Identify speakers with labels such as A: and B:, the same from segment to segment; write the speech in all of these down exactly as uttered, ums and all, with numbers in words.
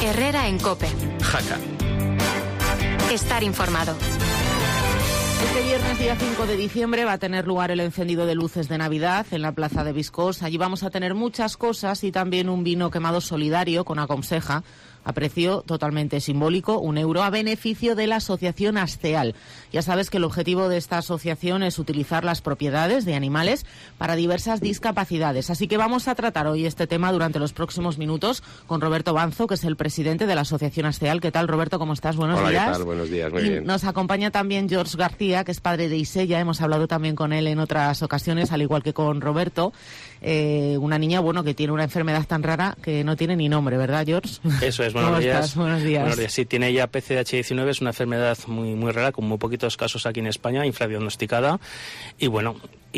A: Herrera en COPE.
B: Jaca.
A: Estar informado.
C: Este viernes, día cinco de diciembre, va a tener lugar el encendido de luces de Navidad en la Plaza de Viscós. Allí vamos a tener muchas cosas y también un vino quemado solidario con aconseja, a precio totalmente simbólico, un euro, a beneficio de la asociación Asteal. Ya sabes que el objetivo de esta asociación es utilizar las propiedades de animales para diversas discapacidades. Así que vamos a tratar hoy este tema durante los próximos minutos con Roberto Banzo, que es el presidente de la asociación Asteal. ¿Qué tal, Roberto? ¿Cómo estás? Buenos
D: Hola,
C: días.
D: ¿qué tal? Buenos días, muy
C: y
D: bien.
C: Nos acompaña también George García, que es padre de Isella. Hemos hablado también con él en otras ocasiones, al igual que con Roberto. Eh, una niña, bueno, que tiene una enfermedad tan rara que no tiene ni nombre, ¿verdad, George?
E: Eso es, buenos
C: ¿Cómo
E: días.
C: estás? Buenos días.
E: Buenos días. Sí, tiene ella P C H diecinueve, es una enfermedad muy muy rara, con muy poquitos casos aquí en España, infradiagnosticada. Y bueno,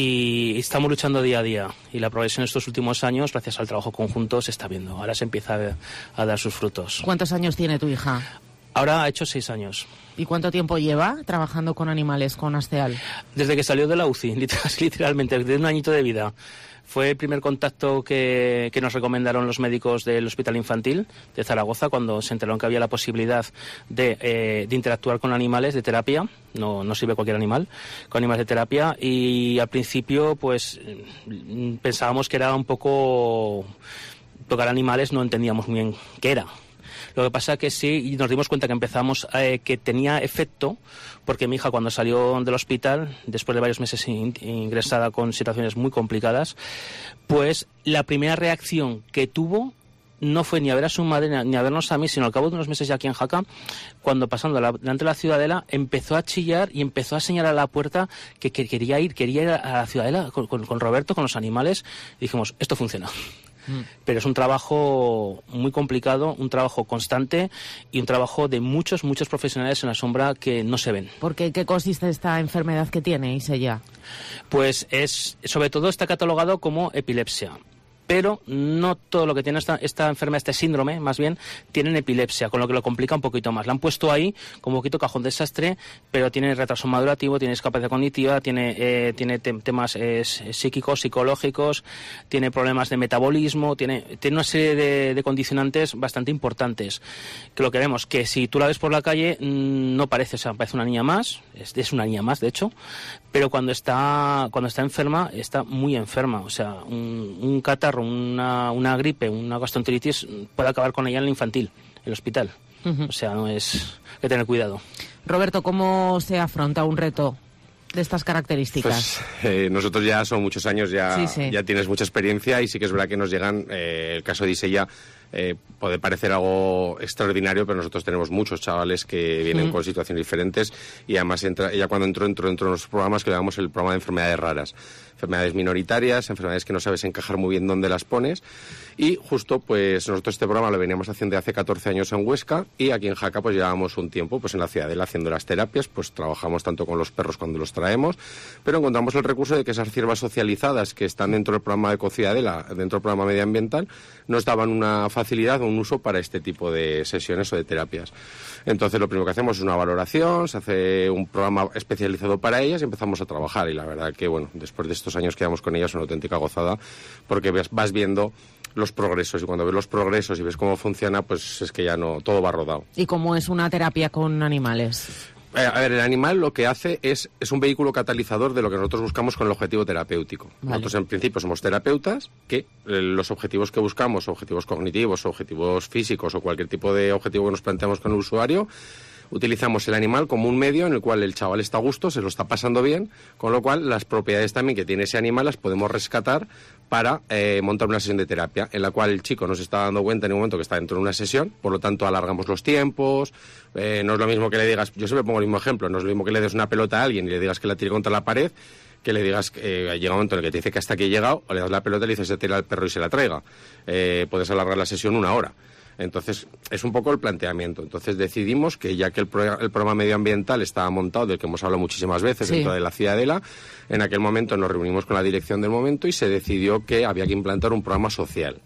E: y estamos luchando día a día. Y la progresión en estos últimos años, gracias al trabajo conjunto, se está viendo. Ahora se empieza a, a dar sus frutos.
C: ¿Cuántos años tiene tu hija?
E: Ahora ha hecho seis años.
C: ¿Y cuánto tiempo lleva trabajando con animales, con Asteal?
E: Desde que salió de la U C I, literalmente, desde un añito de vida. Fue el primer contacto que, que nos recomendaron los médicos del Hospital Infantil de Zaragoza cuando se enteraron que había la posibilidad de, eh, de interactuar con animales de terapia. No, no sirve cualquier animal, con animales de terapia. Y al principio, pues, pensábamos que era un poco... tocar animales, no entendíamos muy bien qué era. Lo que pasa que sí, y nos dimos cuenta que empezamos eh, que tenía efecto, porque mi hija cuando salió del hospital, después de varios meses in, ingresada con situaciones muy complicadas, pues la primera reacción que tuvo no fue ni a ver a su madre ni a vernos a mí, sino al cabo de unos meses ya aquí en Jaca, cuando pasando la, delante de la Ciudadela, empezó a chillar y empezó a señalar a la puerta que, que quería ir, quería ir a la Ciudadela con, con, con Roberto, con los animales, y dijimos, esto funciona. Pero es un trabajo muy complicado, un trabajo constante y un trabajo de muchos, muchos profesionales en la sombra que no se ven.
C: ¿Por qué? ¿Qué consiste esta enfermedad que tiene Isella?
E: Pues es, sobre todo está catalogado como epilepsia. Pero no todo lo que tiene esta, esta enfermedad, este síndrome, más bien, tienen epilepsia, con lo que lo complica un poquito más. La han puesto ahí como un poquito cajón desastre, pero tiene retraso madurativo, tiene discapacidad cognitiva, tiene, eh, tiene te temas eh, psíquicos, psicológicos, tiene problemas de metabolismo, tiene, tiene una serie de, de condicionantes bastante importantes. Que lo que vemos, que si tú la ves por la calle, mmm, no parece, o sea, parece una niña más, es, es una niña más, de hecho, pero cuando está, cuando está enferma, está muy enferma. O sea, un, un catarro, una, una gripe, una gastroenteritis puede acabar con ella en el infantil, en el hospital. Uh-huh. O sea, no es... hay que tener cuidado.
C: Roberto, ¿cómo se afronta un reto de estas características?
D: Pues eh, nosotros ya son muchos años, ya,
C: sí, sí.
D: ya tienes mucha experiencia y sí que es verdad que nos llegan, eh, el caso de Isella eh, puede parecer algo extraordinario, pero nosotros tenemos muchos chavales que vienen mm. con situaciones diferentes y además entra, ella cuando entró, entró dentro de los programas que le llamamos el programa de enfermedades raras. Enfermedades minoritarias, enfermedades que no sabes encajar muy bien dónde las pones y justo pues nosotros este programa lo veníamos haciendo hace catorce años en Huesca y aquí en Jaca pues llevábamos un tiempo pues en la Ciudadela haciendo las terapias, pues trabajamos tanto con los perros cuando los traemos, pero encontramos el recurso de que esas ciervas socializadas que están dentro del programa de Ecociudadela, dentro del programa medioambiental, nos daban una facilidad o un uso para este tipo de sesiones o de terapias. Entonces lo primero que hacemos es una valoración, se hace un programa especializado para ellas y empezamos a trabajar y la verdad que bueno, después de estos años que llevamos con ellas es una auténtica gozada porque ves, vas viendo los progresos y cuando ves los progresos y ves cómo funciona pues es que ya no, todo va rodado.
C: ¿Y cómo es una terapia con animales?
D: Eh, a ver, el animal lo que hace es, es un vehículo catalizador de lo que nosotros buscamos con el objetivo terapéutico. Vale. Nosotros en principio somos terapeutas que eh, los objetivos que buscamos, objetivos cognitivos, objetivos físicos o cualquier tipo de objetivo que nos planteamos con el usuario, utilizamos el animal como un medio en el cual el chaval está a gusto, se lo está pasando bien, con lo cual las propiedades también que tiene ese animal las podemos rescatar para eh, montar una sesión de terapia en la cual el chico no se está dando cuenta en un momento que está dentro de una sesión, por lo tanto alargamos los tiempos, eh, no es lo mismo que le digas, yo siempre pongo el mismo ejemplo, no es lo mismo que le des una pelota a alguien y le digas que la tire contra la pared, que le digas que eh, llega un momento en el que te dice que hasta aquí he llegado, o le das la pelota y le dices se tira al perro y se la traiga. Eh, puedes alargar la sesión una hora. Entonces, es un poco el planteamiento. Entonces decidimos que ya que el, pro el programa medioambiental estaba montado, del que hemos hablado muchísimas veces, sí, dentro de la Ciudadela, en aquel momento nos reunimos con la dirección del momento y se decidió que había que implantar un programa social.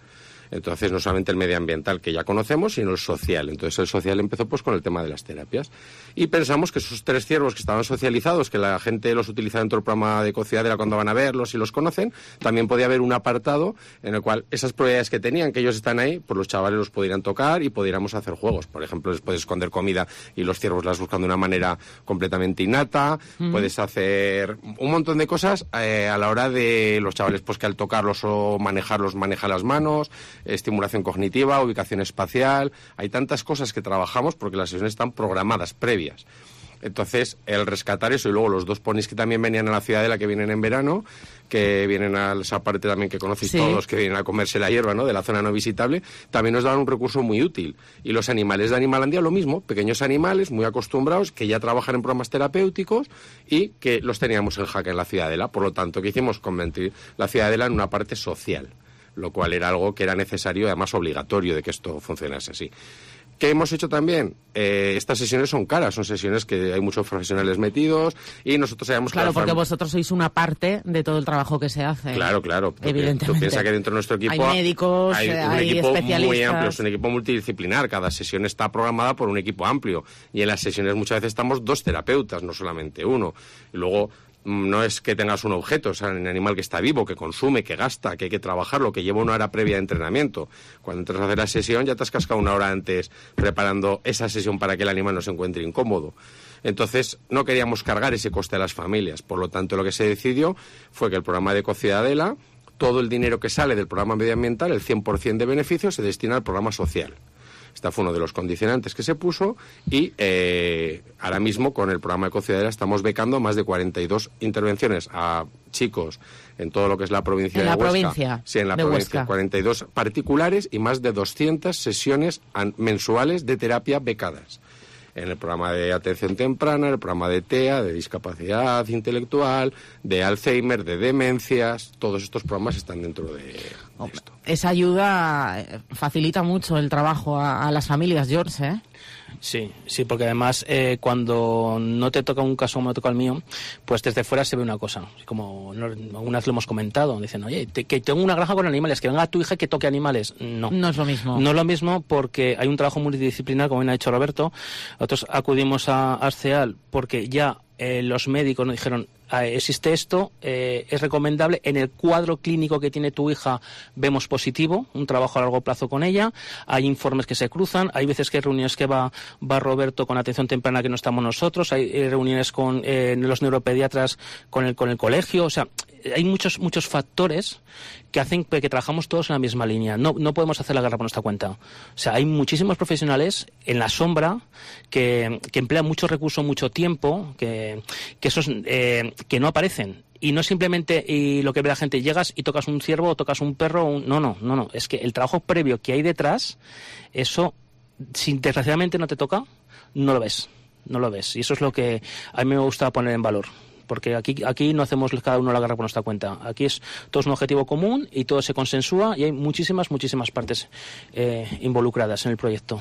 D: Entonces, no solamente el medioambiental que ya conocemos, sino el social. Entonces, el social empezó pues con el tema de las terapias. Y pensamos que esos tres ciervos que estaban socializados, que la gente los utiliza dentro del programa de Ecociudadela cuando van a verlos y los conocen, también podía haber un apartado en el cual esas probabilidades que tenían, que ellos están ahí, pues los chavales los pudieran tocar y pudiéramos hacer juegos. Por ejemplo, les puedes esconder comida y los ciervos las buscan de una manera completamente innata. Mm. Puedes hacer un montón de cosas eh, a la hora de los chavales, pues que al tocarlos o manejarlos, maneja las manos, estimulación cognitiva, ubicación espacial. Hay tantas cosas que trabajamos porque las sesiones están programadas, previas. Entonces, el rescatar eso, y luego los dos ponis que también venían a la Ciudadela, que vienen en verano, que vienen a esa parte también que conocéis sí. todos, que vienen a comerse la hierba, ¿no?, de la zona no visitable, también nos daban un recurso muy útil. Y los animales de Animalandia lo mismo, pequeños animales muy acostumbrados, que ya trabajan en programas terapéuticos y que los teníamos en jaque en la Ciudadela. Por lo tanto, ¿qué hicimos? Convertir la Ciudadela en una parte social, lo cual era algo que era necesario y además obligatorio de que esto funcionase así. ¿Qué hemos hecho también? Eh, estas sesiones son caras, son sesiones que hay muchos profesionales metidos y nosotros sabemos
C: claro,
D: que...
C: Claro, porque vosotros sois una parte de todo el trabajo que se hace.
D: Claro, claro.
C: Evidentemente.
D: Tú piensas que dentro de nuestro equipo...
C: Hay médicos,
D: hay un
C: hay
D: equipo
C: especialistas...
D: muy amplio, es un equipo multidisciplinar. Cada sesión está programada por un equipo amplio. Y en las sesiones muchas veces estamos dos terapeutas, no solamente uno. Y luego... no es que tengas un objeto, o sea, un animal que está vivo, que consume, que gasta, que hay que trabajarlo, que lleva una hora previa de entrenamiento. Cuando entras a hacer la sesión ya te has cascado una hora antes preparando esa sesión para que el animal no se encuentre incómodo. Entonces, no queríamos cargar ese coste a las familias. Por lo tanto, lo que se decidió fue que el programa de Ecociudadela, todo el dinero que sale del programa medioambiental, el cien por ciento de beneficios, se destina al programa social. Este fue uno de los condicionantes que se puso y eh, ahora mismo con el programa Ecociudadela estamos becando más de cuarenta y dos intervenciones a chicos en todo lo que es la provincia
C: ¿En
D: de
C: la
D: Huesca.
C: provincia?
D: Sí, en la
C: de
D: provincia.
C: Huesca.
D: cuarenta y dos particulares y más de doscientas sesiones mensuales de terapia becadas. En el programa de atención temprana, en el programa de T E A, de discapacidad intelectual, de Alzheimer, de demencias, todos estos programas están dentro de, de esto.
C: Esa ayuda facilita mucho el trabajo a, a las familias, George, ¿eh?
E: Sí, sí, porque además eh, cuando no te toca un caso como me toca el mío, pues desde fuera se ve una cosa, como no, alguna vez lo hemos comentado, dicen, oye, te, que tengo una granja con animales, que venga tu hija que toque animales. No,
C: no es lo mismo.
E: No es lo mismo porque hay un trabajo multidisciplinar, como bien ha dicho Roberto. Nosotros acudimos a Arceal porque ya eh, los médicos nos dijeron, existe esto, eh, es recomendable, en el cuadro clínico que tiene tu hija vemos positivo, un trabajo a largo plazo con ella, hay informes que se cruzan, hay veces que hay reuniones que va, va Roberto con atención temprana que no estamos nosotros, hay eh, reuniones con eh, los neuropediatras con el, con el colegio, o sea, hay muchos muchos factores que hacen que, que trabajamos todos en la misma línea. No, no podemos hacer la guerra por nuestra cuenta. O sea, hay muchísimos profesionales en la sombra que, que emplean mucho recurso, mucho tiempo, que, que esos eh, que no aparecen. Y no simplemente y lo que ve la gente, llegas y tocas un ciervo o tocas un perro. Un... No, no, no, no. Es que el trabajo previo que hay detrás, eso, si desgraciadamente no te toca, no lo ves. No lo ves. Y eso es lo que a mí me gusta poner en valor. Porque aquí aquí no hacemos cada uno la guerra por nuestra cuenta. Aquí es todo es un objetivo común y todo se consensúa y hay muchísimas, muchísimas partes eh, involucradas en el proyecto.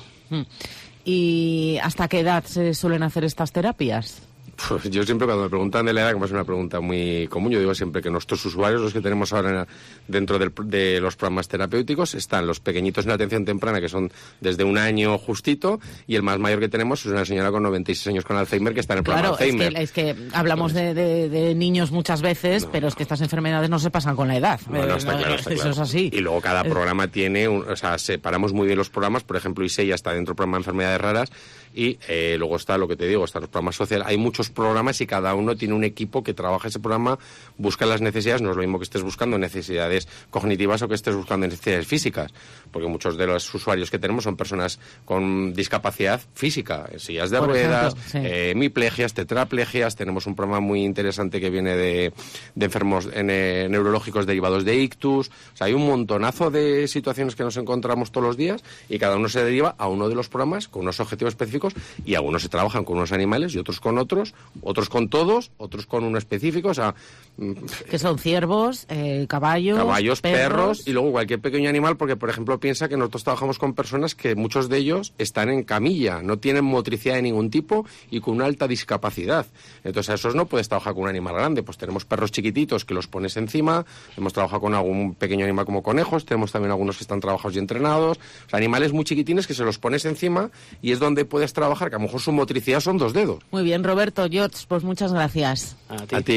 C: ¿Y hasta qué edad se suelen hacer estas terapias?
D: Pues yo siempre cuando me preguntan de la edad, como es una pregunta muy común, yo digo siempre que nuestros usuarios, los que tenemos ahora dentro del, de los programas terapéuticos, están los pequeñitos en atención temprana, que son desde un año justito, y el más mayor que tenemos es una señora con noventa y seis años con Alzheimer, que está en el programa
C: claro,
D: Alzheimer.
C: Claro, es, es que hablamos de, de, de niños muchas veces, no, pero es que estas enfermedades no se pasan con la edad.
D: Bueno, está claro, está
C: Eso
D: claro.
C: es así.
D: Y luego cada programa tiene, un, o sea, separamos muy bien los programas, por ejemplo, ISEIA está dentro del programa de enfermedades raras, y eh, luego está lo que te digo, están los programas sociales. Hay muchos programas y cada uno tiene un equipo que trabaja ese programa, busca las necesidades. No es lo mismo que estés buscando necesidades cognitivas o que estés buscando necesidades físicas, porque muchos de los usuarios que tenemos son personas con discapacidad física, sillas de
C: por
D: ruedas,
C: ejemplo, sí.
D: eh, hemiplegias, tetraplegias. Tenemos un programa muy interesante que viene de, de enfermos en, eh, neurológicos derivados de ictus. O sea, hay un montonazo de situaciones que nos encontramos todos los días y cada uno se deriva a uno de los programas con unos objetivos específicos específicos, y algunos se trabajan con unos animales y otros con otros, otros con todos, otros con uno específico, o sea...
C: Que son ciervos, eh, caballos,
D: caballos, perros,
C: perros,
D: y luego cualquier pequeño animal, porque, por ejemplo, piensa que nosotros trabajamos con personas que muchos de ellos están en camilla, no tienen motricidad de ningún tipo y con una alta discapacidad. Entonces, a esos no puedes trabajar con un animal grande. Pues tenemos perros chiquititos que los pones encima, hemos trabajado con algún pequeño animal como conejos, tenemos también algunos que están trabajados y entrenados, o sea, animales muy chiquitines que se los pones encima y es donde puedes trabajar, que a lo mejor su motricidad son dos dedos.
C: Muy bien, Roberto, George, pues muchas gracias.
E: A ti.
D: A ti.